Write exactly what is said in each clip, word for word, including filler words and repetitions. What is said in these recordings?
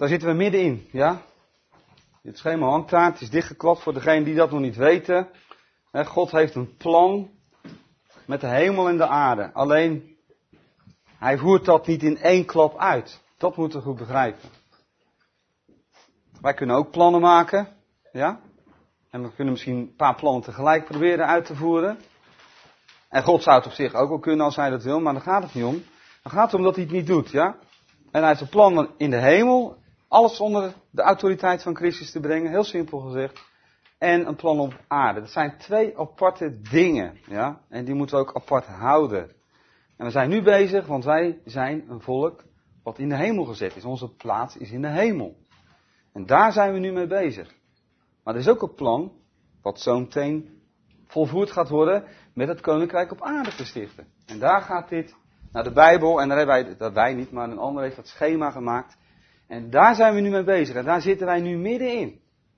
daar zitten we middenin, ja. Het schema hangt daar, het is dichtgeklapt voor degenen die dat nog niet weten. God heeft een plan met de hemel en de aarde. Alleen, hij voert dat niet in één klap uit. Dat moeten we goed begrijpen. Wij kunnen ook plannen maken, ja. En we kunnen misschien een paar plannen tegelijk proberen uit te voeren. En God zou het op zich ook wel kunnen als hij dat wil, maar daar gaat het niet om. Dan gaat het om dat hij het niet doet, ja. En hij heeft een plan in de hemel, alles onder de autoriteit van Christus te brengen, heel simpel gezegd. En een plan op aarde. Dat zijn twee aparte dingen, ja. En die moeten we ook apart houden. En we zijn nu bezig, want wij zijn een volk wat in de hemel gezet is. Onze plaats is in de hemel. En daar zijn we nu mee bezig. Maar er is ook een plan, wat zo meteen volvoerd gaat worden, met het koninkrijk op aarde te stichten. En daar gaat dit naar de Bijbel, en daar hebben wij, dat wij niet, maar een ander heeft dat schema gemaakt. En daar zijn we nu mee bezig, en daar zitten wij nu middenin.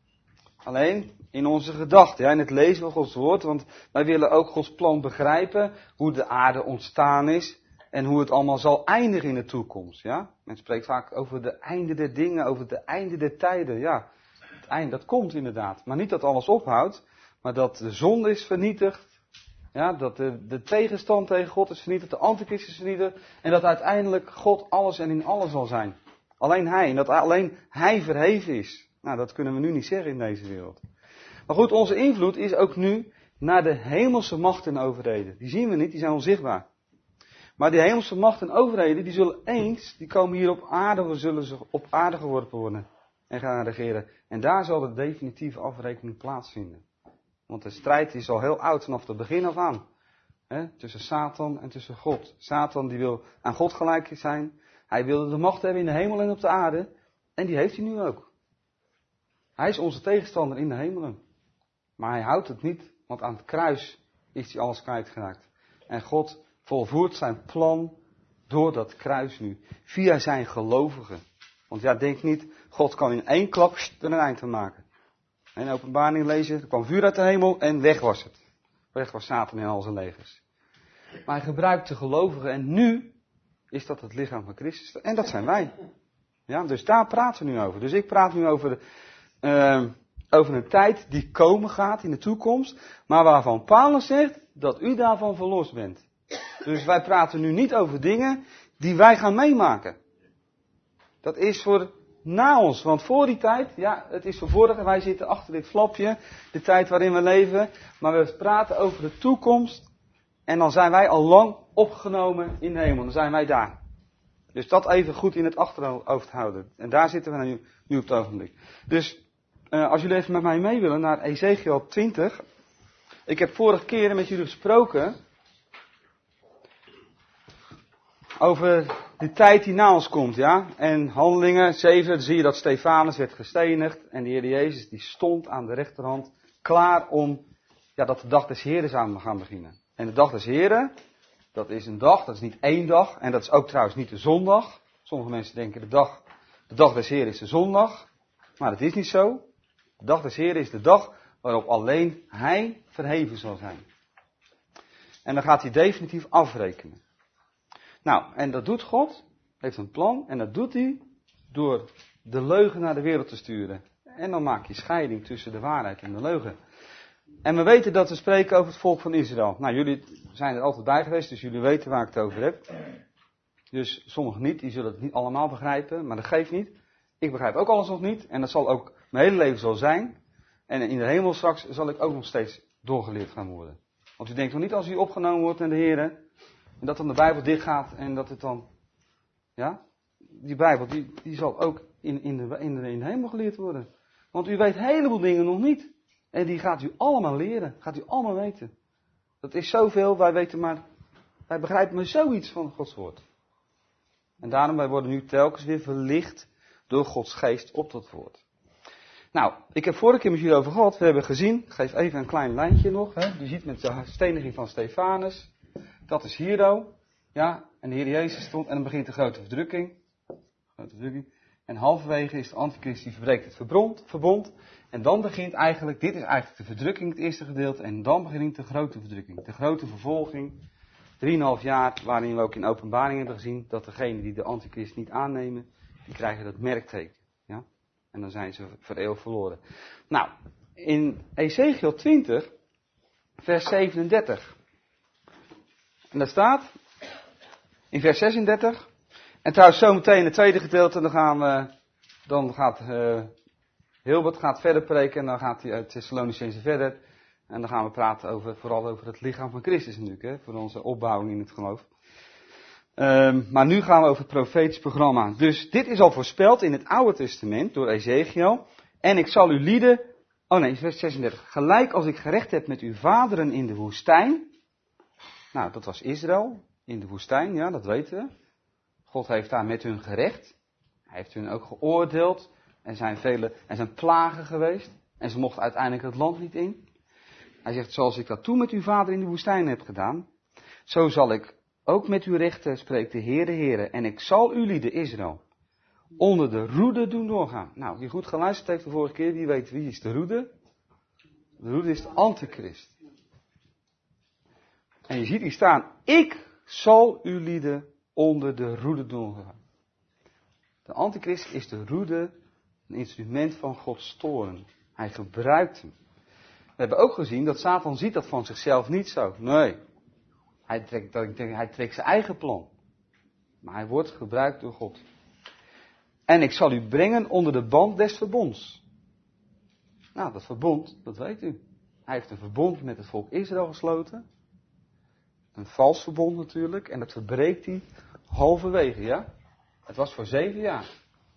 Alleen in onze gedachten, ja, in het lezen van Gods woord, want wij willen ook Gods plan begrijpen, hoe de aarde ontstaan is, en hoe het allemaal zal eindigen in de toekomst, ja. Men spreekt vaak over de einde der dingen, over de einde der tijden, ja. Het einde, dat komt inderdaad. Maar niet dat alles ophoudt, maar dat de zonde is vernietigd. Ja, dat de, de tegenstand tegen God is vernietigd, de antichrist is vernietigd. En dat uiteindelijk God alles en in alles zal zijn. Alleen Hij. En dat alleen Hij verheven is. Nou, dat kunnen we nu niet zeggen in deze wereld. Maar goed, onze invloed is ook nu naar de hemelse machten en overheden. Die zien we niet, die zijn onzichtbaar. Maar die hemelse machten en overheden, die zullen eens, die komen hier op aarde, zullen ze op aarde geworpen worden. En gaan regeren. En daar zal de definitieve afrekening plaatsvinden. Want de strijd is al heel oud vanaf het begin af aan. He, tussen Satan en tussen God. Satan die wil aan God gelijk zijn. Hij wilde de macht hebben in de hemel en op de aarde. En die heeft hij nu ook. Hij is onze tegenstander in de hemelen. Maar hij houdt het niet. Want aan het kruis is hij alles kwijtgeraakt. En God volvoert zijn plan door dat kruis nu. Via zijn gelovigen. Want ja, denk niet, God kan in één klap er een eind aan maken. In Openbaring lezen, er kwam vuur uit de hemel en weg was het. Weg was Satan en al zijn legers. Maar hij gebruikt de gelovigen en nu is dat het lichaam van Christus. En dat zijn wij. Ja, dus daar praten we nu over. Dus ik praat nu over, uh, over een tijd die komen gaat in de toekomst. Maar waarvan Paulus zegt dat u daarvan verlost bent. Dus wij praten nu niet over dingen die wij gaan meemaken. Dat is voor na ons, want voor die tijd, ja, het is voor vorig, wij zitten achter dit flapje, de tijd waarin we leven, maar we praten over de toekomst en dan zijn wij al lang opgenomen in de hemel, dan zijn wij daar. Dus dat even goed in het achterhoofd houden. En daar zitten we nu, nu op het ogenblik. Dus, uh, als jullie even met mij mee willen naar Ezekiel twintig. Ik heb vorige keren met jullie gesproken over de tijd die na ons komt, ja. En Handelingen zeven, zie je dat Stefanus werd gestenigd. En de Heer Jezus die stond aan de rechterhand klaar om, ja, dat de dag des Heren zou gaan beginnen. En de dag des Heren, dat is een dag, dat is niet één dag. En dat is ook trouwens niet de zondag. Sommige mensen denken de dag, de dag des Heren is de zondag. Maar dat is niet zo. De dag des Heren is de dag waarop alleen Hij verheven zal zijn. En dan gaat hij definitief afrekenen. Nou, en dat doet God, heeft een plan, en dat doet hij door de leugen naar de wereld te sturen. En dan maak je scheiding tussen de waarheid en de leugen. En we weten dat we spreken over het volk van Israël. Nou, jullie zijn er altijd bij geweest, dus jullie weten waar ik het over heb. Dus sommigen niet, die zullen het niet allemaal begrijpen, maar dat geeft niet. Ik begrijp ook alles nog niet, en dat zal ook mijn hele leven zo zijn. En in de hemel straks zal ik ook nog steeds doorgeleerd gaan worden. Want u denkt nog niet als u opgenomen wordt naar de Heer, en dat dan de Bijbel dichtgaat en dat het dan, ja, die Bijbel die, die zal ook in, in, de, in, de, in de hemel geleerd worden. Want u weet een heleboel dingen nog niet. En die gaat u allemaal leren, gaat u allemaal weten. Dat is zoveel, wij weten maar, wij begrijpen maar zoiets van Gods woord. En daarom, wij worden nu telkens weer verlicht door Gods geest op dat woord. Nou, ik heb vorige keer met jullie over gehad, we hebben gezien, ik geef even een klein lijntje nog, hè. Je ziet met de steniging van Stefanus. Dat is Hiero, ja, en de Heer Jezus stond, en dan begint de grote verdrukking. Grote verdrukking. En halverwege is de antichrist die verbreekt het verbond, verbond. En dan begint eigenlijk, dit is eigenlijk de verdrukking, het eerste gedeelte. En dan begint de grote verdrukking, de grote vervolging. Drieënhalf jaar, waarin we ook in Openbaring hebben gezien dat degenen die de antichrist niet aannemen, die krijgen dat merkteken. En dan zijn ze voor eeuwig verloren. Nou, in Ezechiel twintig, vers zevenendertig. En daar staat, in vers zesendertig. En trouwens zometeen het tweede gedeelte, dan gaan we, dan gaat uh, Hilbert gaat verder preken en dan gaat hij uit Thessalonicenzen verder. En dan gaan we praten over, vooral over het lichaam van Christus natuurlijk, hè, voor onze opbouwing in het geloof. Um, maar nu gaan we over het profetisch programma. Dus dit is al voorspeld in het Oude Testament door Ezechiel. En ik zal u lieden, oh nee, vers zesendertig. Gelijk als ik gerecht heb met uw vaderen in de woestijn. Nou, dat was Israël in de woestijn, ja, dat weten we. God heeft daar met hun gerecht. Hij heeft hun ook geoordeeld. Er zijn vele, er zijn plagen geweest. En ze mochten uiteindelijk het land niet in. Hij zegt, zoals ik dat toen met uw vader in de woestijn heb gedaan, zo zal ik ook met u rechten, spreekt de Heer de Heere. En ik zal u lieden, Israël, onder de roede doen doorgaan. Nou, wie goed geluisterd heeft de vorige keer, wie weet wie is de roede? De roede is de antichrist. En je ziet hier staan, ik zal u lieden onder de roede doorgaan. De antichrist is de roede, een instrument van Gods toorn. Hij gebruikt hem. We hebben ook gezien dat Satan ziet dat van zichzelf niet zo. Nee. Hij trekt, hij trekt zijn eigen plan. Maar hij wordt gebruikt door God. En ik zal u brengen onder de band des verbonds. Nou, dat verbond, dat weet u. Hij heeft een verbond met het volk Israël gesloten. Een vals verbond natuurlijk. En dat verbreekt hij halverwege, ja. Het was voor zeven jaar.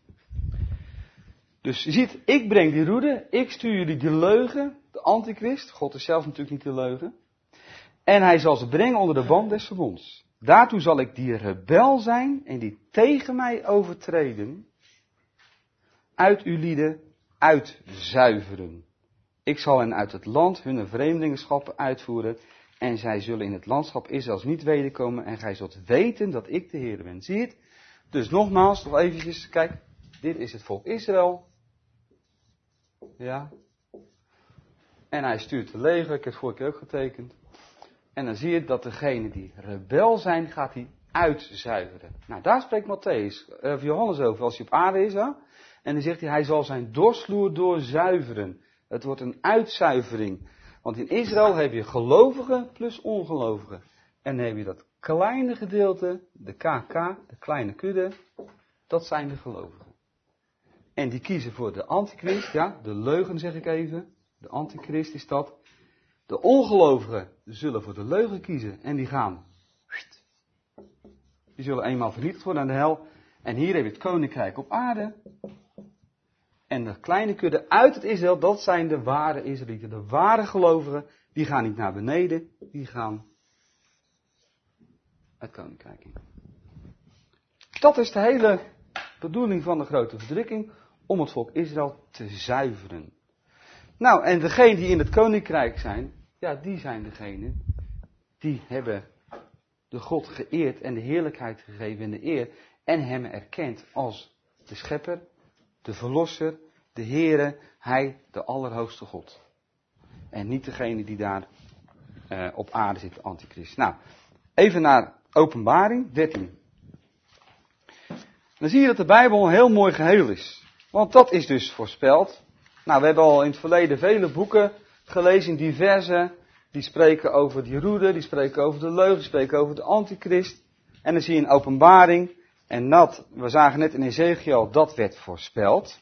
Dus je ziet, ik breng die roede. Ik stuur jullie de leugen. De antichrist. God is zelf natuurlijk niet de leugen. En hij zal ze brengen onder de band des verbonds. Daartoe zal ik die rebel zijn en die tegen mij overtreden, uit uw lieden uitzuiveren. Ik zal hen uit het land hun vreemdelingenschappen uitvoeren en zij zullen in het landschap Israëls niet wederkomen en gij zult weten dat ik de Heer ben. Zie je het? Dus nogmaals, nog eventjes, kijk, dit is het volk Israël. Ja. En hij stuurt de leger, ik heb het vorige keer ook getekend. En dan zie je dat degene die rebel zijn, gaat hij uitzuiveren. Nou, daar spreekt Matthäus, of Johannes over, als hij op aarde is. Hè? En dan zegt hij, hij zal zijn dorsvloer doorzuiveren. Het wordt een uitzuivering. Want in Israël heb je gelovigen plus ongelovigen. En dan heb je dat kleine gedeelte, de K K, de kleine kudde, dat zijn de gelovigen. En die kiezen voor de antichrist, ja, de leugen zeg ik even. De antichrist is dat. De ongelovigen zullen voor de leugen kiezen en die gaan. Die zullen eenmaal vernietigd worden aan de hel. En hier heb je het koninkrijk op aarde. En de kleine kudde uit het Israël, dat zijn de ware Israëlieten. De ware gelovigen, die gaan niet naar beneden, die gaan het koninkrijk in. Dat is de hele bedoeling van de grote verdrukking, om het volk Israël te zuiveren. Nou, en degenen die in het koninkrijk zijn, ja, die zijn degenen die hebben de God geëerd en de heerlijkheid gegeven en de eer en hem erkend als de schepper, de verlosser, de Heere, hij, de allerhoogste God. En niet degene die daar uh, op aarde zit, de antichrist. Nou, even naar Openbaring dertien. Dan zie je dat de Bijbel een heel mooi geheel is. Want dat is dus voorspeld. Nou, we hebben al in het verleden vele boeken gelezen in diverse. Die spreken over die roede, die spreken over de leugen, die spreken over de antichrist. En dan zie je een Openbaring. En dat, we zagen net in Ezechiel, dat werd voorspeld.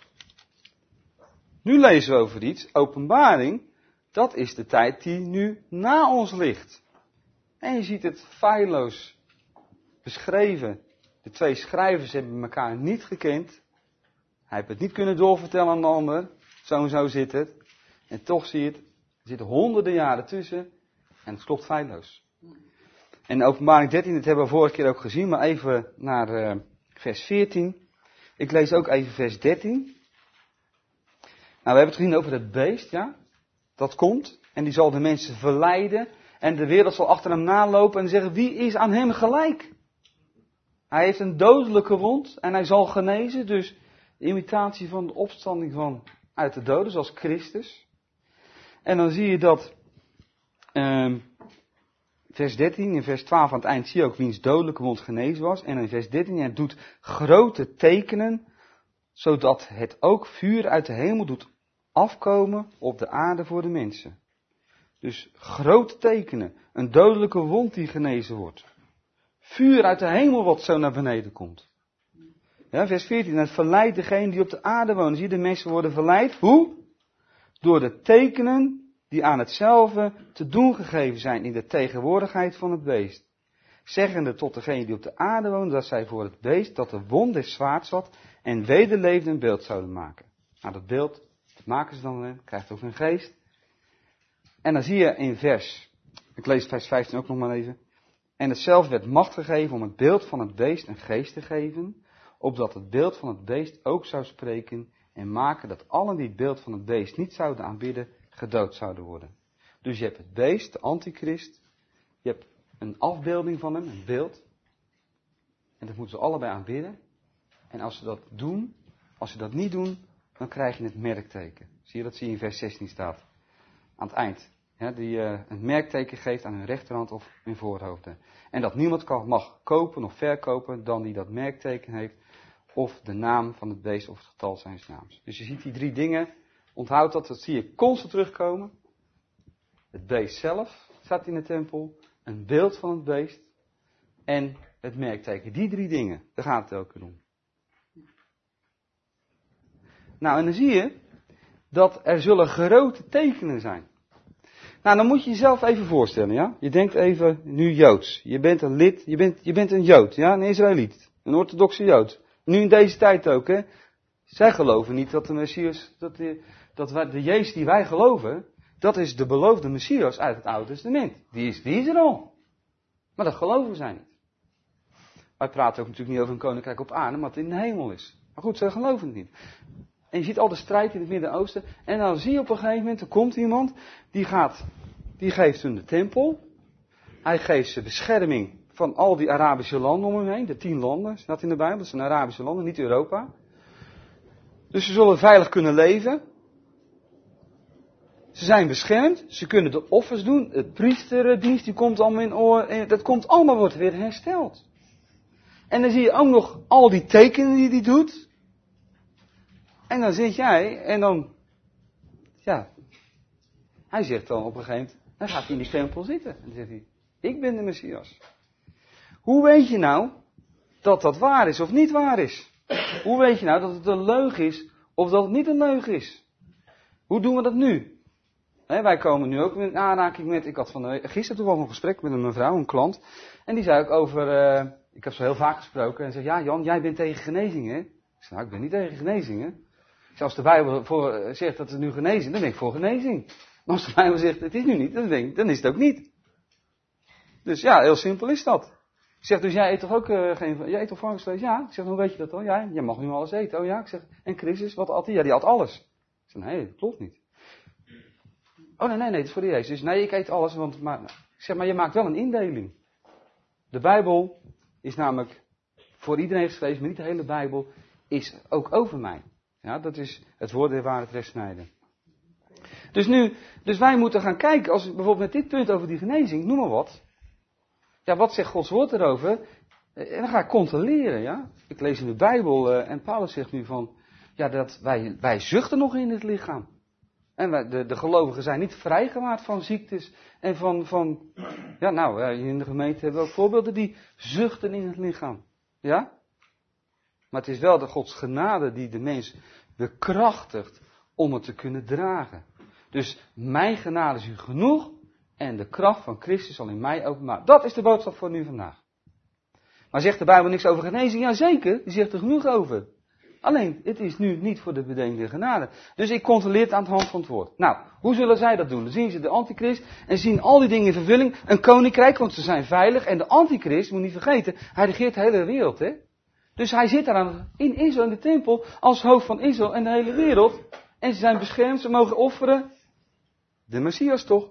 Nu lezen we over iets. Openbaring, dat is de tijd die nu na ons ligt. En je ziet het feilloos beschreven. De twee schrijvers hebben elkaar niet gekend. Hij heeft het niet kunnen doorvertellen aan de ander. Zo en zo zit het. En toch zie je het. Er zitten honderden jaren tussen. En het klopt feilloos. En in Openbaring dertien, dat hebben we vorige keer ook gezien. Maar even naar uh, vers veertien. Ik lees ook even vers dertien. Nou, we hebben het gezien over het beest, ja. Dat komt. En die zal de mensen verleiden. En de wereld zal achter hem nalopen en zeggen, wie is aan hem gelijk? Hij heeft een dodelijke wond en hij zal genezen. Dus de imitatie van de opstanding van uit de doden, zoals Christus. En dan zie je dat, um, vers dertien, in vers twaalf aan het eind zie je ook wiens dodelijke wond genezen was. En in vers dertien, hij doet grote tekenen, zodat het ook vuur uit de hemel doet afkomen op de aarde voor de mensen. Dus grote tekenen, een dodelijke wond die genezen wordt. Vuur uit de hemel wat zo naar beneden komt. Ja, vers veertien, het verleidt degene die op de aarde wonen. Zie je, de mensen worden verleid. Hoe? Door de tekenen die aan hetzelfde te doen gegeven zijn in de tegenwoordigheid van het beest. Zeggende tot degene die op de aarde wonen, dat zij voor het beest dat de wond des zwaards had en wederleefde een beeld zouden maken. Nou, dat beeld, dat maken ze dan, krijgt ook een geest. En dan zie je in vers, ik lees vers vijftien ook nog maar even. En hetzelfde werd macht gegeven om het beeld van het beest een geest te geven, opdat het beeld van het beest ook zou spreken en maken dat allen die het beeld van het beest niet zouden aanbidden, gedood zouden worden. Dus je hebt het beest, de antichrist, je hebt een afbeelding van hem, een beeld. En dat moeten ze allebei aanbidden. En als ze dat doen, als ze dat niet doen, dan krijg je het merkteken. Zie je, dat zie je in vers zestien staat. Aan het eind. Ja, die uh, een merkteken geeft aan hun rechterhand of hun voorhoofden. En dat niemand kan, mag kopen of verkopen dan die dat merkteken heeft. Of de naam van het beest of het getal zijns naams. Dus je ziet die drie dingen. Onthoud dat, dat zie je constant terugkomen. Het beest zelf staat in de tempel. Een beeld van het beest. En het merkteken. Die drie dingen. Daar gaat het elke keer om. Nou, en dan zie je dat er zullen grote tekenen zijn. Nou, dan moet je jezelf even voorstellen, ja. Je denkt even, nu Joods. Je bent een lid, je bent, je bent een Jood, ja, een Israëliet. Een orthodoxe Jood. Nu in deze tijd ook, hè. Zij geloven niet dat de Messias, dat de, dat wij, de Jezus die wij geloven, dat is de beloofde Messias uit het Oude Testament. Die is, die is er al. Maar dat geloven zij niet. Wij praten ook natuurlijk niet over een koninkrijk op aarde, maar het in de hemel is. Maar goed, zij geloven het niet. En je ziet al de strijd in het Midden-Oosten. En dan zie je op een gegeven moment, er komt iemand, die gaat, die geeft hun de tempel. Hij geeft ze bescherming van al die Arabische landen om hem heen. De tien landen, staat in de Bijbel, dat zijn Arabische landen, niet Europa. Dus ze zullen veilig kunnen leven. Ze zijn beschermd, ze kunnen de offers doen. Het priesterdienst, die komt allemaal in oor. Dat komt allemaal, wordt weer hersteld. En dan zie je ook nog al die tekenen die hij doet. En dan zit jij, en dan, ja, hij zegt dan op een gegeven moment, dan gaat hij in die tempel zitten. En dan zegt hij, ik ben de Messias. Hoe weet je nou dat dat waar is of niet waar is? Hoe weet je nou dat het een leugen is of dat het niet een leugen is? Hoe doen we dat nu? He, wij komen nu ook in aanraking met, ik had van de, gisteren toevallig een gesprek met een mevrouw, een klant. En die zei ook over, uh, ik heb zo heel vaak gesproken. En zei, ja Jan, jij bent tegen genezing, hè? Ik zei, nou, ik ben niet tegen genezing, hè? Als de Bijbel voor, zegt dat het nu genezing, dan ben ik voor genezing. Maar als de Bijbel zegt het is nu niet, dan, denk ik, dan is het ook niet. Dus ja, heel simpel is dat. Ik zeg, dus jij eet toch ook uh, geen, jij eet toch varkensvlees? Ja. Ik zeg, hoe weet je dat dan? Ja, jij mag nu alles eten. Oh ja, ik zeg, en Christus, wat at hij? Ja, die had alles. Ik zeg, nee, dat klopt niet. Oh nee, nee, nee, het is voor de Jezus. Nee, ik eet alles, want, maar, ik zeg, maar je maakt wel een indeling. De Bijbel is namelijk, voor iedereen geschreven, maar niet de hele Bijbel, is ook over mij. Ja, dat is het woord der waarheid rechtsnijden. Dus nu, dus wij moeten gaan kijken, als bijvoorbeeld met dit punt over die genezing, noem maar wat. Ja, wat zegt Gods woord erover? En dan ga ik controleren, ja. Ik lees in de Bijbel, uh, en Paulus zegt nu van, ja, dat wij, wij zuchten nog in het lichaam. En wij, de, de gelovigen zijn niet vrijgemaakt van ziektes en van, van, ja nou, uh, in de gemeente hebben we ook voorbeelden die zuchten in het lichaam. Ja? Maar het is wel de Gods genade die de mens bekrachtigt om het te kunnen dragen. Dus mijn genade is u genoeg en de kracht van Christus zal in mij openbaar. Dat is de boodschap voor nu vandaag. Maar zegt de Bijbel niks over genezing? Jazeker, die zegt er genoeg over. Alleen, het is nu niet voor de bedenkende genade. Dus ik controleer het aan de hand van het woord. Nou, hoe zullen zij dat doen? Dan zien ze de antichrist en zien al die dingen in vervulling. Een koninkrijk, want ze zijn veilig. En de antichrist, moet niet vergeten, hij regeert de hele wereld, hè. Dus hij zit daar in Israël, in de tempel, als hoofd van Israël en de hele wereld. En ze zijn beschermd, ze mogen offeren. De Messias toch?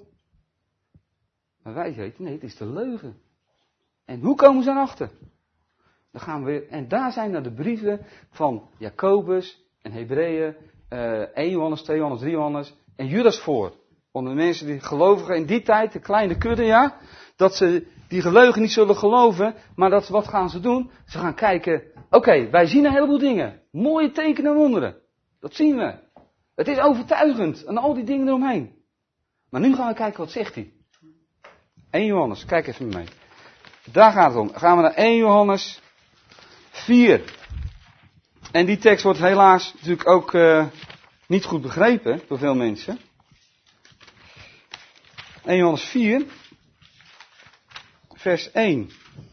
Maar wij weten, nee, het is de leugen. En hoe komen ze erachter? Dan gaan we weer, en daar zijn nou de brieven van Jacobus en Hebreeën, uh, één Johannes, twee Johannes, drie Johannes en Judas voor. Onder de mensen die gelovigen in die tijd, de kleine kudde, ja, dat ze die geleugen niet zullen geloven, maar dat, wat gaan ze doen? Ze gaan kijken, oké, okay, wij zien een heleboel dingen. Mooie tekenen en wonderen. Dat zien we. Het is overtuigend en al die dingen eromheen. Maar nu gaan we kijken, wat zegt hij? Eerste Johannes, kijk even mee. Daar gaat het om. Gaan we naar Eerste Johannes vier. En die tekst wordt helaas natuurlijk ook uh, niet goed begrepen door veel mensen. Eerste Johannes vier, vers één.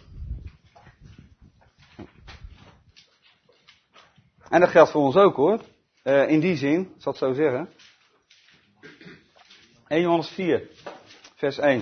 En dat geldt voor ons ook hoor. Uh, in die zin, ik zal het zo zeggen. Eerste Johannes vier, vers één.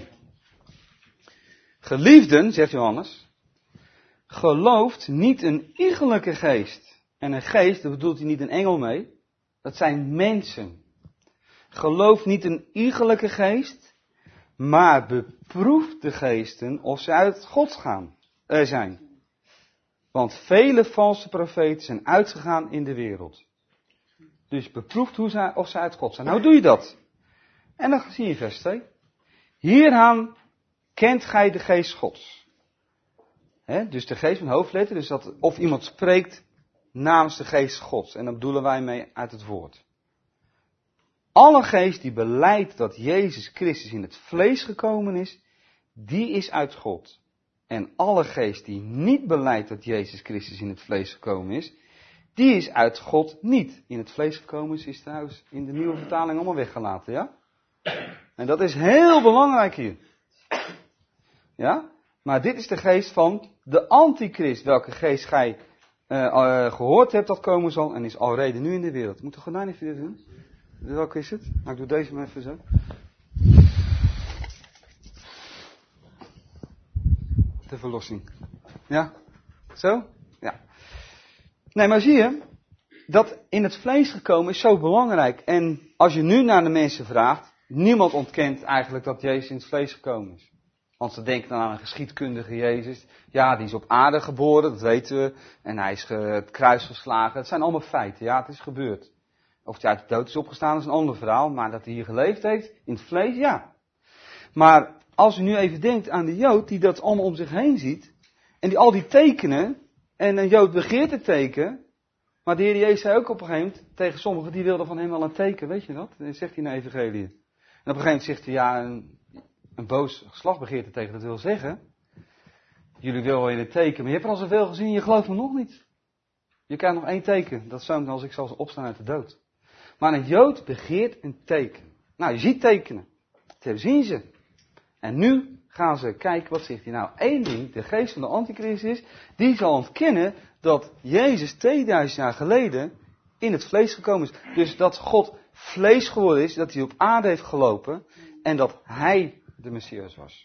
Geliefden, zegt Johannes, gelooft niet een iegelijke geest. En een geest, daar bedoelt hij niet een engel mee. Dat zijn mensen. Gelooft niet een iegelijke geest, maar beproeft de geesten of ze uit God gaan, uh, zijn. Want vele valse profeten zijn uitgegaan in de wereld. Dus beproeft hoe ze, of ze uit God zijn. Nou, hoe doe je dat? En dan zie je vers twee. Hieraan kent gij de geest Gods. He, dus de geest van hoofdletter, dus dat of iemand spreekt namens de geest Gods. En daar bedoelen wij mee uit het woord. Alle geest die belijdt dat Jezus Christus in het vlees gekomen is, die is uit God. En alle geest die niet belijdt dat Jezus Christus in het vlees gekomen is, die is uit God niet. In het vlees gekomen is, is trouwens in de nieuwe vertaling allemaal weggelaten, ja? En dat is heel belangrijk hier. Ja? Maar dit is de geest van de antichrist, welke geest gij uh, uh, gehoord hebt dat komen zal en is alreeds nu in de wereld. Moet de gordijn even weer doen? Welke is het? Nou, ik doe deze maar even zo. De verlossing. Ja? Zo? Ja. Nee, maar zie je, dat in het vlees gekomen is zo belangrijk. En als je nu naar de mensen vraagt, niemand ontkent eigenlijk dat Jezus in het vlees gekomen is. Want ze denken dan aan een geschiedkundige Jezus. Ja, die is op aarde geboren, dat weten we. En hij is het kruis geslagen. Het zijn allemaal feiten, ja, het is gebeurd. Of hij uit de dood is opgestaan is een ander verhaal. Maar dat hij hier geleefd heeft, in het vlees, ja. Maar als u nu even denkt aan de Jood die dat allemaal om zich heen ziet. En die al die tekenen. En een Jood begeert het teken. Maar de Heer Jezus zei ook op een gegeven moment tegen sommigen, die wilden van hem wel een teken, weet je dat? Dat zegt hij in de Evangelie. En op een gegeven moment zegt hij, ja, een, een boos geslacht begeert het tegen. Dat wil zeggen, jullie willen wel in het teken, maar je hebt er al zoveel gezien, je gelooft me nog niet. Je krijgt nog één teken, dat is zo als ik zal opstaan uit de dood. Maar een Jood begeert een teken. Nou, je ziet tekenen. Dat zien ze. En nu gaan ze kijken, wat zegt hij nou? Eén ding, de geest van de antichrist is, die zal ontkennen dat Jezus tweeduizend jaar geleden in het vlees gekomen is. Dus dat God vlees geworden is, dat hij op aarde heeft gelopen en dat hij de Messias was.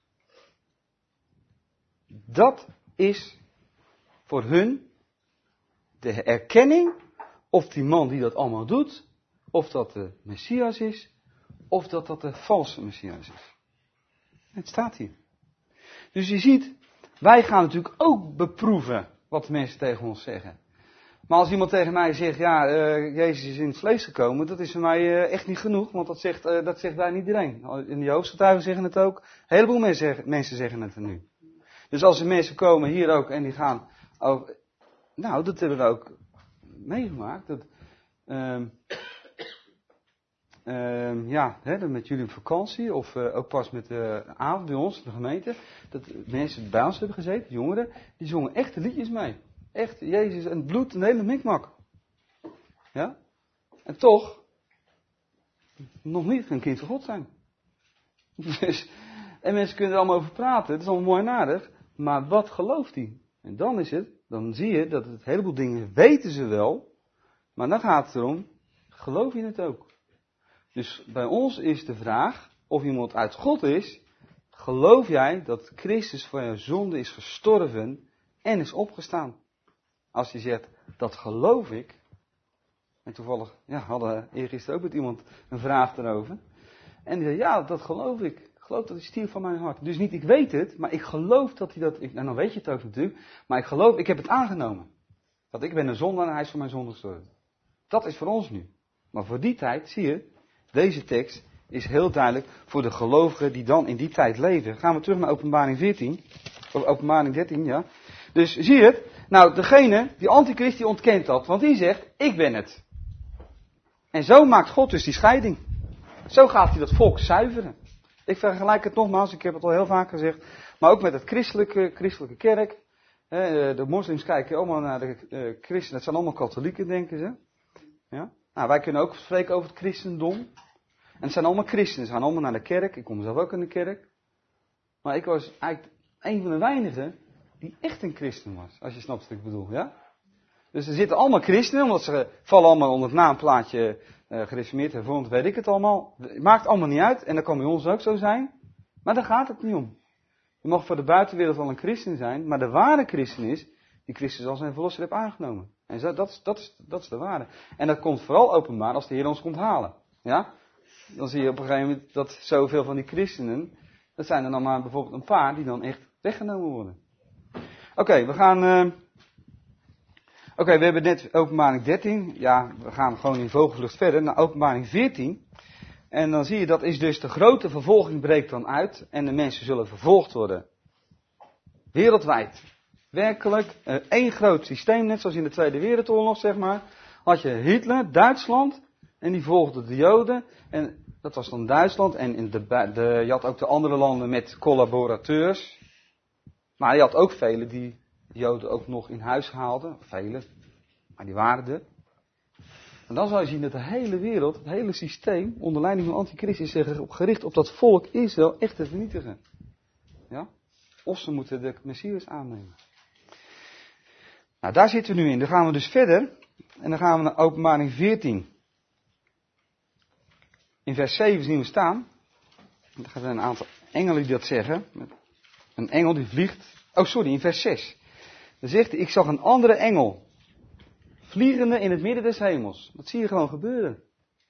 Dat is voor hun de erkenning of die man die dat allemaal doet, of dat de Messias is, of dat dat de valse Messias is. Het staat hier. Dus je ziet, wij gaan natuurlijk ook beproeven wat de mensen tegen ons zeggen. Maar als iemand tegen mij zegt, ja, uh, Jezus is in het vlees gekomen, dat is voor mij uh, echt niet genoeg, want dat zegt, uh, dat zegt bijna iedereen. In de Joodse zeggen het ook, een heleboel mensen zeggen, mensen zeggen het er nu. Dus als er mensen komen hier ook en die gaan, over, nou, dat hebben we ook meegemaakt. Dat, uh, uh, ja, hè, met jullie op vakantie, of uh, ook pas met de uh, avond bij ons, de gemeente, dat mensen bij ons hebben gezeten, jongeren, die zongen echte liedjes mee. Echt, Jezus en het bloed, een hele mikmak. Ja? En toch, nog niet een kind van God zijn. Dus, en mensen kunnen er allemaal over praten, het is allemaal mooi en aardig, maar wat gelooft hij? En dan is het, dan zie je dat het een heleboel dingen weten ze wel, maar dan gaat het erom, geloof je het ook? Dus bij ons is de vraag, of iemand uit God is, geloof jij dat Christus voor jouw zonde is gestorven en is opgestaan? Als je zegt, dat geloof ik. En toevallig, ja, hadden eergisteren ook met iemand een vraag erover. En die zei, ja, dat geloof ik. Ik geloof dat hij stierf van mijn hart. Dus niet, ik weet het, maar ik geloof dat hij dat... Ik, nou, dan weet je het ook natuurlijk. Maar ik geloof, ik heb het aangenomen. Dat ik ben een zondaar en hij is voor mijn zonde gestorven. Dat is voor ons nu. Maar voor die tijd, zie je, deze tekst is heel duidelijk voor de gelovigen die dan in die tijd leven. Gaan we terug naar Openbaring veertien. Of Openbaring dertien, ja. Dus zie je het? Nou, degene, die antichrist, die ontkent dat. Want die zegt, ik ben het. En zo maakt God dus die scheiding. Zo gaat hij dat volk zuiveren. Ik vergelijk het nogmaals, ik heb het al heel vaak gezegd. Maar ook met het christelijke, christelijke kerk. De moslims kijken allemaal naar de christenen. Het zijn allemaal katholieken, denken ze. Ja? Nou, wij kunnen ook spreken over het christendom. En het zijn allemaal christenen. Ze gaan allemaal naar de kerk. Ik kom zelf ook in de kerk. Maar ik was eigenlijk een van de weinigen die echt een christen was. Als je snapt wat ik bedoel, ja? Dus er zitten allemaal christenen, omdat ze vallen allemaal onder het naamplaatje uh, gereformeerd, hervormd, weet ik het allemaal. Het maakt allemaal niet uit. En dat kan bij ons ook zo zijn. Maar daar gaat het niet om. Je mag voor de buitenwereld wel een christen zijn, maar de ware christen is die Christus als zijn verlosser heeft aangenomen. En zo, dat, is, dat, is, dat is de ware. En dat komt vooral openbaar als de Heer ons komt halen. Ja? Dan zie je op een gegeven moment dat zoveel van die christenen, dat zijn er dan maar bijvoorbeeld een paar die dan echt weggenomen worden. Oké, okay, we gaan... Uh... Oké, okay, we hebben net Openbaring dertien. Ja, we gaan gewoon in vogelvlucht verder naar Openbaring veertien. En dan zie je, dat is dus de grote vervolging breekt dan uit. En de mensen zullen vervolgd worden. Wereldwijd. Werkelijk, uh, één groot systeem, net zoals in de Tweede Wereldoorlog, zeg maar. Had je Hitler, Duitsland, en die volgde de Joden. En dat was dan Duitsland. En in de, de, je had ook de andere landen met collaborateurs. Maar je had ook velen die de Joden ook nog in huis haalden. Velen, maar die waren er. En dan zal je zien dat de hele wereld, het hele systeem, onder leiding van antichrist is gericht op dat volk Israël echt te vernietigen. Ja? Of ze moeten de Messias aannemen. Nou, daar zitten we nu in. Dan gaan we dus verder. En dan gaan we naar Openbaring veertien. In vers zeven zien we staan. Dan gaan er een aantal engelen die dat zeggen. Een engel die vliegt. Oh, sorry, in vers zes. Dan zegt hij, ik zag een andere engel. Vliegende in het midden des hemels. Dat zie je gewoon gebeuren.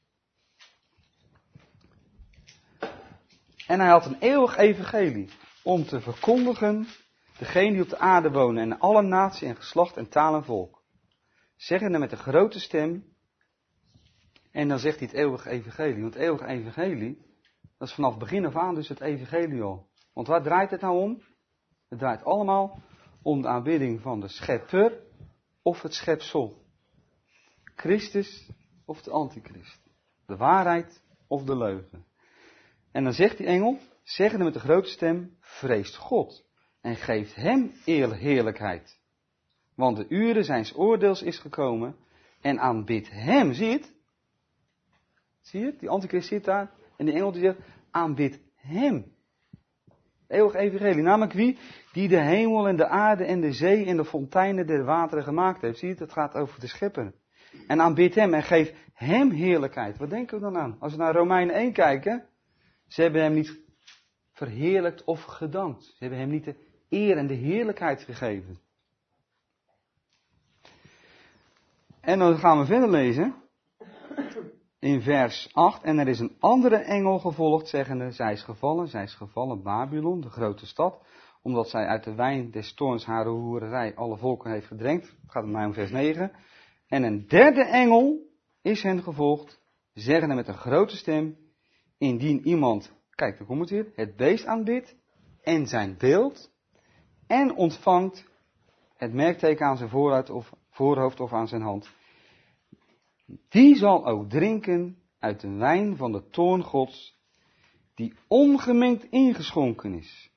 En hij had een eeuwig evangelie. Om te verkondigen. Degene die op de aarde wonen. En alle natie en geslacht en taal en volk. Zeggende met een grote stem. En dan zegt hij het eeuwige evangelie. Want het eeuwige evangelie. Dat is vanaf het begin af aan dus het evangelie al. Want waar draait het nou om? Het draait allemaal om de aanbidding van de schepper of het schepsel. Christus of de antichrist. De waarheid of de leugen. En dan zegt die engel, zeggende met een grote stem, vreest God en geeft hem heerlijkheid. Want de uren zijns oordeels is gekomen en aanbidt hem, zie je het? Zie je het? Die antichrist zit daar en die engel die zegt, aanbidt hem. Eeuwig evangelie, namelijk wie? Die de hemel en de aarde en de zee en de fonteinen der wateren gemaakt heeft. Zie je het? Het gaat over de schepper. En aanbid hem en geef hem heerlijkheid. Wat denken we dan aan? Als we naar Romeinen één kijken. Ze hebben hem niet verheerlijkt of gedankt. Ze hebben hem niet de eer en de heerlijkheid gegeven. En dan gaan we verder lezen. In vers acht. En er is een andere engel gevolgd, zeggende, zij is gevallen, zij is gevallen, Babylon, de grote stad, omdat zij uit de wijn des toorns haar hoererij alle volken heeft gedrenkt. Het gaat om mij om vers negen. En een derde engel is hen gevolgd, zeggende met een grote stem, indien iemand, kijk, daar komt het weer, het beest aanbidt en zijn beeld en ontvangt het merkteken aan zijn voorhoofd of, voorhoofd of aan zijn hand. Die zal ook drinken uit de wijn van de toorn Gods, die ongemengd ingeschonken is.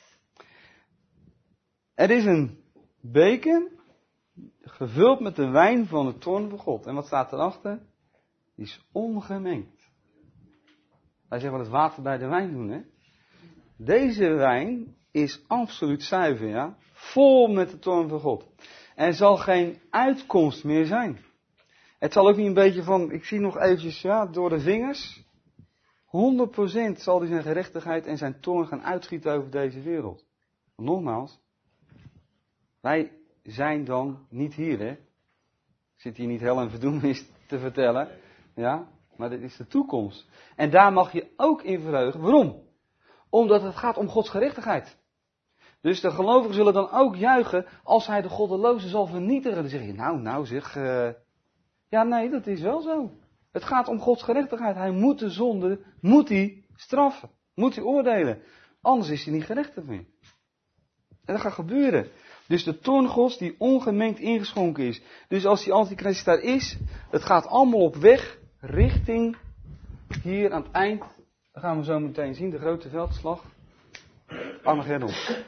Er is een beker gevuld met de wijn van de toorn van God. En wat staat erachter? Die is ongemengd. Wij zeggen wel het water bij de wijn doen, hè? Deze wijn is absoluut zuiver, ja? Vol met de toorn van God. Er zal geen uitkomst meer zijn. Het zal ook niet een beetje van, ik zie nog eventjes, ja, door de vingers. honderd procent zal hij zijn gerechtigheid en zijn toorn gaan uitschieten over deze wereld. Want nogmaals, wij zijn dan niet hier, hè. Ik zit hier niet hel en verdoemenis te vertellen, ja, maar dit is de toekomst. En daar mag je ook in verheugen. Waarom? Omdat het gaat om Gods gerechtigheid. Dus de gelovigen zullen dan ook juichen als hij de goddelozen zal vernietigen. Dan zeg je, nou, nou zeg... Uh... Ja, nee, dat is wel zo. Het gaat om Gods gerechtigheid. Hij moet de zonde, moet hij straffen. Moet hij oordelen. Anders is hij niet gerechtigd meer. En dat gaat gebeuren. Dus de toorn Gods die ongemengd ingeschonken is. Dus als die antichrist daar is, het gaat allemaal op weg richting hier aan het eind. Dat gaan we zo meteen zien, de grote veldslag. Armageddon.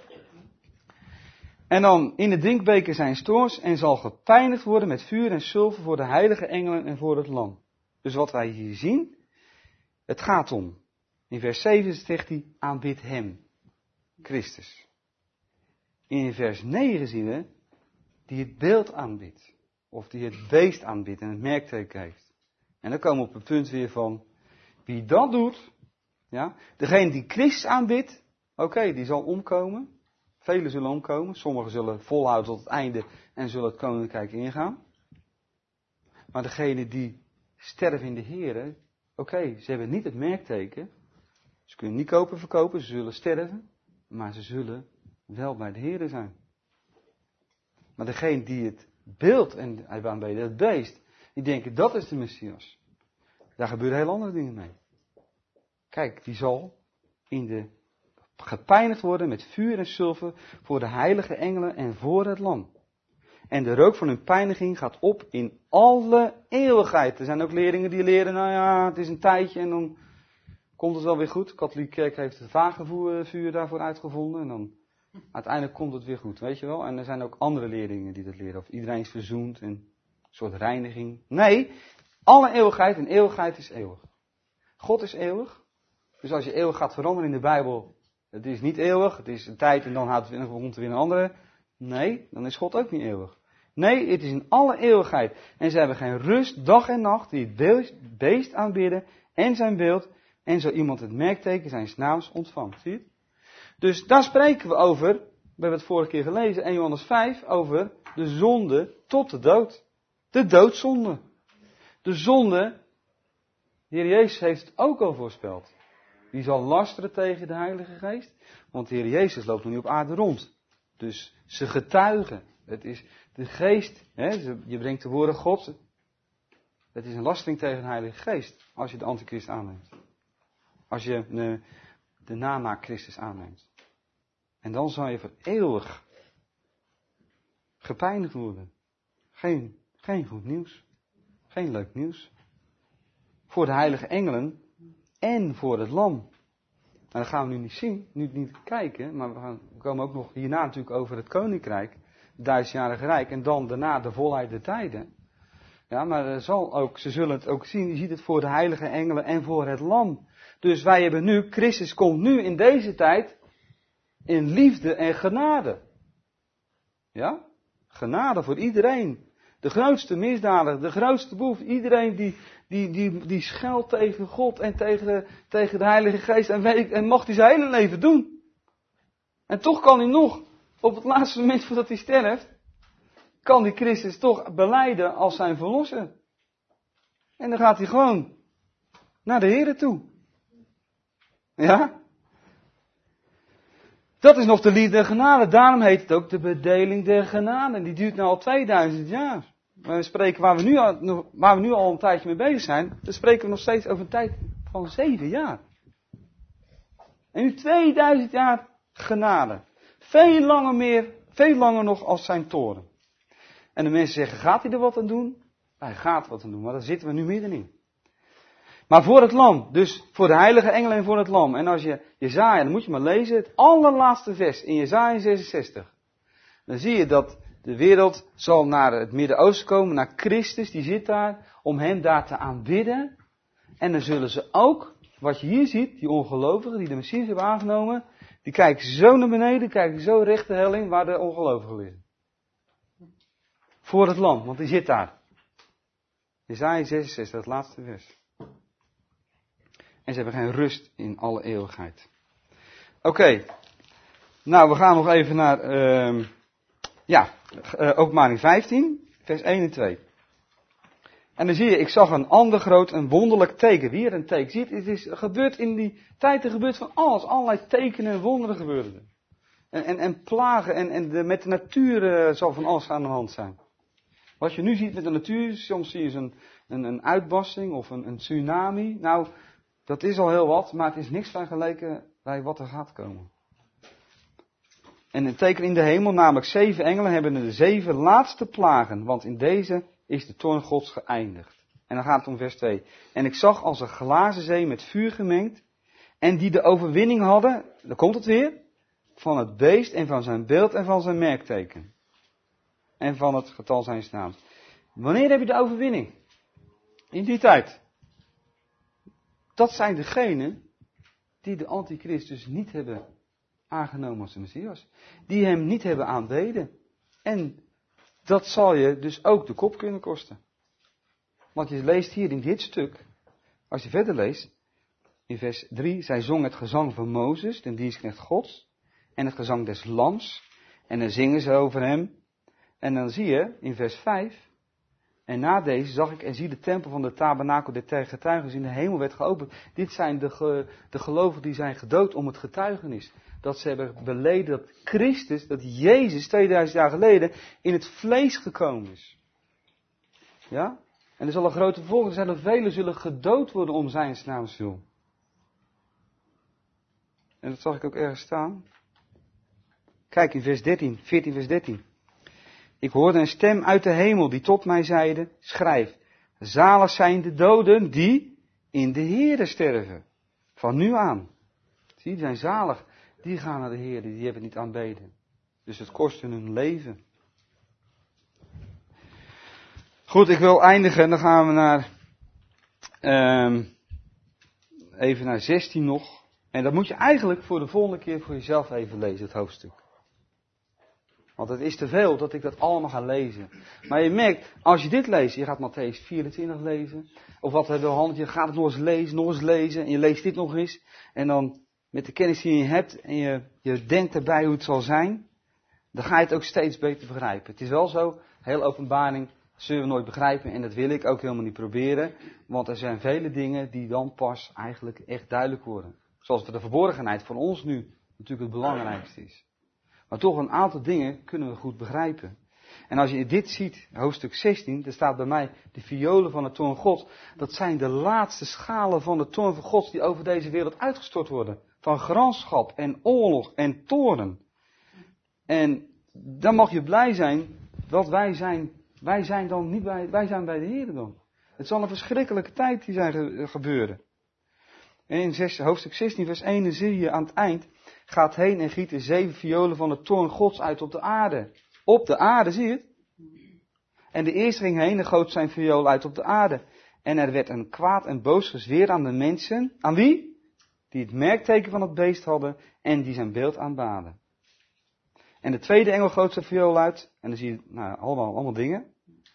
En dan in de drinkbeker zijn stoors en zal gepijnigd worden met vuur en zilver voor de heilige engelen en voor het lam. Dus wat wij hier zien, het gaat om. In vers zeven zegt hij, aanbid hem, Christus. In vers negen zien we, die het beeld aanbidt. Of die het beest aanbidt en het merkteken heeft. En dan komen we op het punt weer van, wie dat doet, ja, degene die Christus aanbidt, oké, okay, die zal omkomen. Velen zullen omkomen, sommigen zullen volhouden tot het einde en zullen het koninkrijk ingaan. Maar degene die sterven in de Here, oké, okay, ze hebben niet het merkteken. Ze kunnen niet kopen verkopen, ze zullen sterven, maar ze zullen wel bij de Here zijn. Maar degene die het beeld en hij aanbeden, het beest, die denken dat is de Messias. Daar gebeuren heel andere dingen mee. Kijk, die zal in de gepijnigd worden met vuur en zilver voor de heilige engelen en voor het lam. En de rook van hun pijniging gaat op in alle eeuwigheid. Er zijn ook leerlingen die leren, nou ja, het is een tijdje en dan komt het wel weer goed. De katholieke kerk heeft het vagevuur daarvoor uitgevonden en dan uiteindelijk komt het weer goed, weet je wel. En er zijn ook andere leerlingen die dat leren. Of iedereen is verzoend en een soort reiniging. Nee, alle eeuwigheid en eeuwigheid is eeuwig. God is eeuwig. Dus als je eeuwig gaat veranderen in de Bijbel, het is niet eeuwig, het is een tijd en dan houdt het, komt er weer een andere. Nee, dan is God ook niet eeuwig. Nee, het is in alle eeuwigheid. En ze hebben geen rust, dag en nacht, die het beest aanbidden en zijn beeld. En zo iemand het merkteken zijn naams ontvangt. Zie je het? Dus daar spreken we over, we hebben het vorige keer gelezen, Eerste Johannes vijf, over de zonde tot de dood. De doodzonde. De zonde, de Heer Jezus heeft het ook al voorspeld. Die zal lasteren tegen de Heilige Geest. Want de Heer Jezus loopt nog niet op aarde rond. Dus ze getuigen. Het is de geest. Hè, je brengt de woorden Gods. Het is een lastering tegen de Heilige Geest. Als je de antichrist aanneemt. Als je de, de namaak Christus aanneemt. En dan zal je voor eeuwig gepijnigd worden. Geen, geen goed nieuws. Geen leuk nieuws. Voor de heilige engelen. En voor het lam. Nou, dat gaan we nu niet zien, nu niet kijken, maar we, gaan, we komen ook nog hierna natuurlijk over het koninkrijk, het duizendjarige rijk, en dan daarna de volheid der tijden. Ja, maar er zal ook, ze zullen het ook zien, je ziet het voor de heilige engelen en voor het lam. Dus wij hebben nu, Christus komt nu in deze tijd in liefde en genade. Ja, genade voor iedereen. De grootste misdadiger, de grootste boef, iedereen die, die, die, die scheldt tegen God en tegen de, tegen de Heilige Geest en, weet, en mocht hij zijn hele leven doen. En toch kan hij nog, op het laatste moment voordat hij sterft, kan die Christus toch belijden als zijn verlosser. En dan gaat hij gewoon naar de Here toe. Ja? Dat is nog de liefde en genade. Daarom heet het ook de bedeling der genade. Die duurt nu al tweeduizend jaar. We spreken waar we, nu al, waar we nu al een tijdje mee bezig zijn. Dan spreken we nog steeds over een tijd van zeven jaar. En nu tweeduizend jaar genade. Veel langer meer, veel langer nog als zijn toren. En de mensen zeggen, gaat hij er wat aan doen? Hij gaat wat aan doen, maar daar zitten we nu middenin. Maar voor het lam, dus voor de heilige engelen en voor het lam. En als je Jesaja, dan moet je maar lezen, het allerlaatste vers in Jesaja zesenzestig. Dan zie je dat de wereld zal naar het Midden-Oosten komen, naar Christus, die zit daar, om hem daar te aanbidden. En dan zullen ze ook, wat je hier ziet, die ongelovigen die de Messias hebben aangenomen, die kijken zo naar beneden, kijken zo recht de hel in waar de ongelovigen liggen. Voor het lam, want die zit daar. Jesaja zesenzestig, het laatste vers. En ze hebben geen rust in alle eeuwigheid. Oké. Okay. Nou, we gaan nog even naar, uh, ja, uh, Openbaring vijftien, vers één en twee. En dan zie je, ik zag een ander groot, een wonderlijk teken. Weer een teken. Zie je, het is gebeurd in die tijd, er gebeurt van alles. Allerlei tekenen en wonderen gebeuren er. En, en, en plagen en, en de, met de natuur uh, zal van alles aan de hand zijn. Wat je nu ziet met de natuur, soms zie je een, een, een uitbarsting of een, een tsunami. Nou, dat is al heel wat, maar het is niks vergeleken bij wat er gaat komen. En een teken in de hemel, namelijk zeven engelen, hebben de zeven laatste plagen, want in deze is de toorn Gods geëindigd. En dan gaat het om vers twee. En ik zag als een glazen zee met vuur gemengd, en die de overwinning hadden, dan komt het weer, van het beest en van zijn beeld en van zijn merkteken. En van het getal zijns naams. Wanneer heb je de overwinning? In die tijd. Dat zijn degenen die de antichrist dus niet hebben aangenomen als de Messias. Die hem niet hebben aanbeden. En dat zal je dus ook de kop kunnen kosten. Want je leest hier in dit stuk, als je verder leest, in vers drie, zij zong het gezang van Mozes, de dienstknecht Gods, en het gezang des Lams, en dan zingen ze over hem. En dan zie je in vers vijf, en na deze zag ik en zie de tempel van de tabernakel der getuigenis in de hemel werd geopend. Dit zijn de, ge, de gelovigen die zijn gedood om het getuigenis. Dat ze hebben beleden dat Christus, dat Jezus tweeduizend jaar geleden in het vlees gekomen is. Ja? En er zal een grote volging zijn dat velen zullen gedood worden om zijn naams wil. En dat zag ik ook ergens staan. Kijk in vers dertien, veertien vers dertien. Ik hoorde een stem uit de hemel die tot mij zeide, schrijf, zalig zijn de doden die in de Heere sterven. Van nu aan. Zie, die zijn zalig. Die gaan naar de Heere, die hebben het niet aanbeden. Dus het kost hun hun leven. Goed, ik wil eindigen. Dan gaan we naar, um, even naar zestien nog. En dat moet je eigenlijk voor de volgende keer voor jezelf even lezen, het hoofdstuk. Want het is te veel dat ik dat allemaal ga lezen. Maar je merkt, als je dit leest, je gaat Mattheüs vierentwintig lezen. Of wat hebben we hand, je gaat het nog eens lezen, nog eens lezen. En je leest dit nog eens. En dan met de kennis die je hebt en je, je denkt erbij hoe het zal zijn. Dan ga je het ook steeds beter begrijpen. Het is wel zo, heel openbaring zullen we nooit begrijpen. En dat wil ik ook helemaal niet proberen. Want er zijn vele dingen die dan pas eigenlijk echt duidelijk worden. Zoals de verborgenheid voor ons nu natuurlijk het belangrijkste is. Maar toch een aantal dingen kunnen we goed begrijpen. En als je dit ziet, hoofdstuk zestien, er staat bij mij de violen van de toorn Gods. Dat zijn de laatste schalen van de toorn van Gods die over deze wereld uitgestort worden. Van gramschap en oorlog en toorn. En dan mag je blij zijn dat wij zijn, wij zijn dan niet bij, wij zijn bij de Heer dan. Het zal een verschrikkelijke tijd die zijn gebeuren. En in hoofdstuk zestien vers één zie je aan het eind, gaat heen en giet de zeven violen van de toorn Gods uit op de aarde. Op de aarde, zie je het? En de eerste ging heen en goot zijn viool uit op de aarde. En er werd een kwaad en boos gezweer aan de mensen. Aan wie? Die het merkteken van het beest hadden en die zijn beeld aanbaden. En de tweede engel goot zijn viool uit. En dan zie je nou, allemaal, allemaal dingen.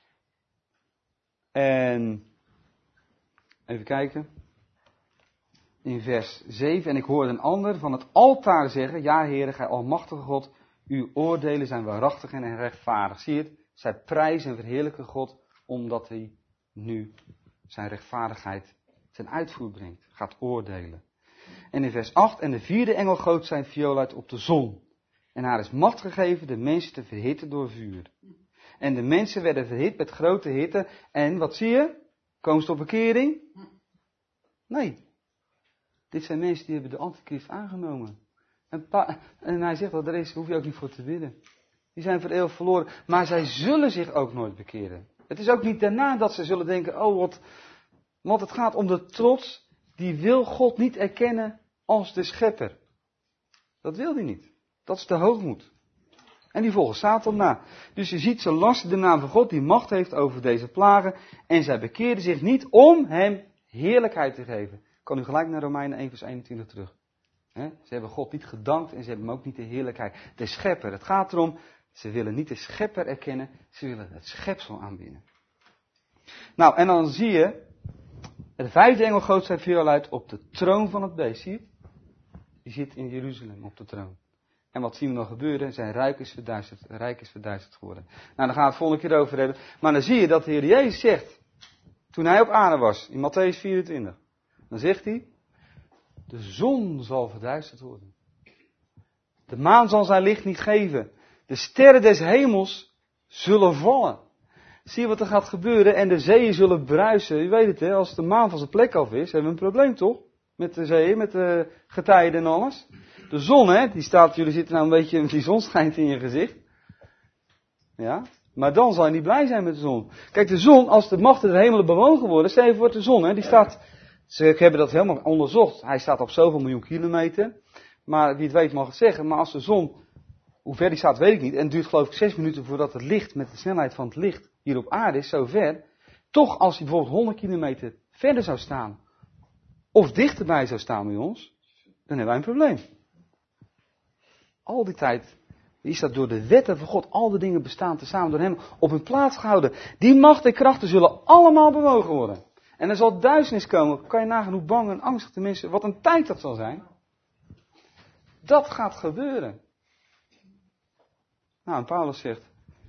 En even kijken. In vers zeven. En ik hoorde een ander van het altaar zeggen. Ja, Heere, gij almachtige God. Uw oordelen zijn waarachtig en rechtvaardig. Zie je het? Zij prijzen en verheerlijken God. Omdat hij nu zijn rechtvaardigheid ten uitvoer brengt. Gaat oordelen. En in vers acht. En de vierde engel goot zijn viool uit op de zon. En haar is macht gegeven de mensen te verhitten door vuur. En de mensen werden verhit met grote hitte. En wat zie je? Komen ze tot bekering? Nee. Dit zijn mensen die hebben de antichrist aangenomen. En, pa, en hij zegt dat er is, hoef je ook niet voor te bidden. Die zijn voor eeuwig verloren. Maar zij zullen zich ook nooit bekeren. Het is ook niet daarna dat ze zullen denken, oh wat. Want het gaat om de trots. Die wil God niet erkennen als de schepper. Dat wil hij niet. Dat is de hoogmoed. En die volgen Satan na. Dus je ziet, ze lasten de naam van God die macht heeft over deze plagen. En zij bekeerden zich niet om hem heerlijkheid te geven. Ik kan u gelijk naar Romeinen één vers eenentwintig terug. He? Ze hebben God niet gedankt en ze hebben hem ook niet de heerlijkheid. De schepper. Het gaat erom, ze willen niet de schepper erkennen. Ze willen het schepsel aanbieden. Nou, en dan zie je, de vijfde engel goot zijn viool uit op de troon van het beest. Zie je het? Die zit in Jeruzalem op de troon. En wat zien we nog gebeuren? Zijn rijk is verduisterd, rijk is verduisterd geworden. Nou, daar gaan we het volgende keer over hebben. Maar dan zie je dat de Heer Jezus zegt, toen hij op aarde was, in Mattheüs vierentwintig. Dan zegt hij, de zon zal verduisterd worden. De maan zal zijn licht niet geven. De sterren des hemels zullen vallen. zie je wat er gaat gebeuren en de zeeën zullen bruisen. Je weet het, hè, als de maan van zijn plek af is, hebben we een probleem toch? Met de zeeën, met de getijden en alles. De zon, hè, die staat, jullie zitten nou een beetje, die zon schijnt in je gezicht. Ja, maar dan zal je niet blij zijn met de zon. Kijk, de zon, als de machten der hemelen bewogen worden, stel je voor de zon, hè, die staat, ze hebben dat helemaal onderzocht. Hij staat op zoveel miljoen kilometer. Maar wie het weet mag het zeggen, maar als de zon, hoe ver die staat weet ik niet, en het duurt geloof ik zes minuten voordat het licht, met de snelheid van het licht, hier op aarde is, zo ver. Toch als hij bijvoorbeeld honderd kilometer verder zou staan, of dichterbij zou staan bij ons, dan hebben wij een probleem. Al die tijd is dat door de wetten van God, al de dingen bestaan tezamen door hem op hun plaats gehouden. Die macht en krachten zullen allemaal bewogen worden. En er zal duisternis komen. Kan je nagaan hoe bang en angstig de mensen, wat een tijd dat zal zijn. Dat gaat gebeuren. Nou, en Paulus zegt,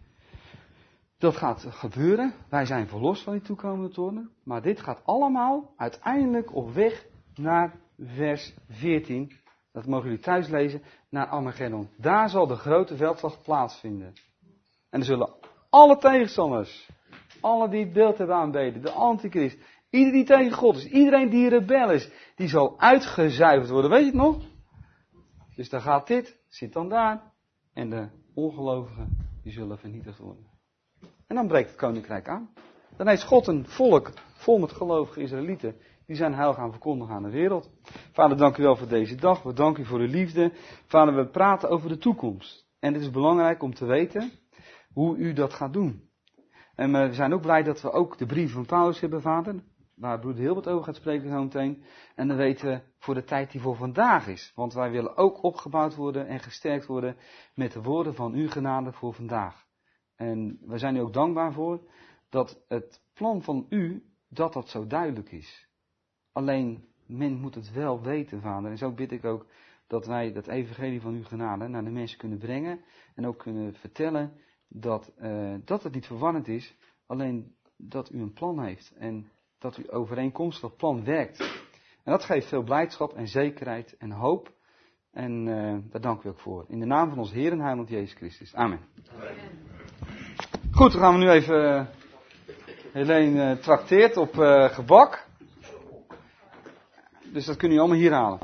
dat gaat gebeuren. Wij zijn verlost van die toekomende toornen. Maar dit gaat allemaal uiteindelijk op weg naar vers veertien. Dat mogen jullie thuis lezen. Naar Armageddon. Daar zal de grote veldslag plaatsvinden. En er zullen alle tegenstanders, alle die het beeld hebben aanbeden, de antichrist, iedereen die tegen God is, iedereen die rebel is, die zal uitgezuiverd worden. Weet je het nog? Dus dan gaat dit, zit dan daar. En de ongelovigen, die zullen vernietigd worden. En dan breekt het koninkrijk aan. Dan heeft God een volk vol met gelovige Israëlieten. Die zijn heil gaan verkondigen aan de wereld. Vader, dank u wel voor deze dag. We danken u voor uw liefde. Vader, we praten over de toekomst. En het is belangrijk om te weten hoe u dat gaat doen. En we zijn ook blij dat we ook de brief van Paulus hebben, Vader. Waar broeder Hilbert over gaat spreken zo meteen. En dan weten we voor de tijd die voor vandaag is. Want wij willen ook opgebouwd worden en gesterkt worden met de woorden van uw genade voor vandaag. En we zijn u ook dankbaar voor dat het plan van u, dat dat zo duidelijk is. Alleen, men moet het wel weten, Vader. En zo bid ik ook dat wij dat evangelie van uw genade naar de mensen kunnen brengen. En ook kunnen vertellen dat, uh, dat het niet verwarrend is. Alleen dat u een plan heeft. En dat u overeenkomstig dat plan werkt. En dat geeft veel blijdschap en zekerheid en hoop. En uh, daar dank u ook voor. In de naam van ons Heer en Heiland Jezus Christus. Amen. Amen. Goed, dan gaan we nu even... Uh, Helene uh, trakteert op uh, gebak. Dus dat kun je allemaal hier halen.